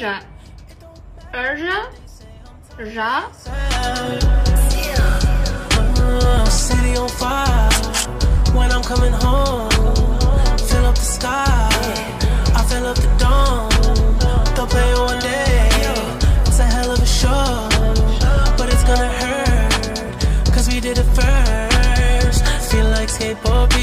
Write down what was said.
Erja. Erja. Já. City on fire. When I'm coming home, fill up the sky. I fill up the dome. They'll play one day. It's a hell of a show, but it's gonna hurt, cause we did it first. Feel like skateboard